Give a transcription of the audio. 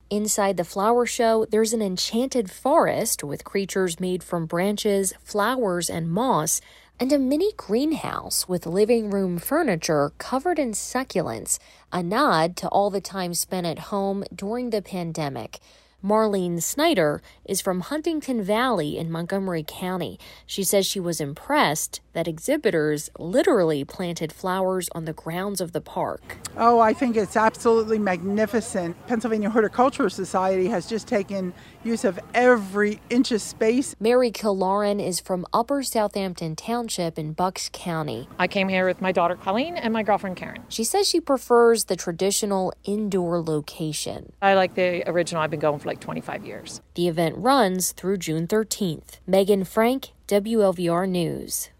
Inside the flower show, there's an enchanted forest with creatures made from branches, flowers, and moss, and a mini greenhouse with living room furniture covered in succulents, a nod to all the time spent at home during the pandemic. Marlene Snyder is from Huntington Valley in Montgomery County. She says she was impressed that exhibitors literally planted flowers on the grounds of the park. Oh, I think it's absolutely magnificent. Pennsylvania Horticultural Society has just taken use of every inch of space. Mary Killoran is from Upper Southampton Township in Bucks County. I came here with my daughter Colleen and my girlfriend Karen. She says she prefers the traditional indoor location. I like the original. I've been going for like 25 years. The event runs through June 13th. Megan Frank, WLVR News.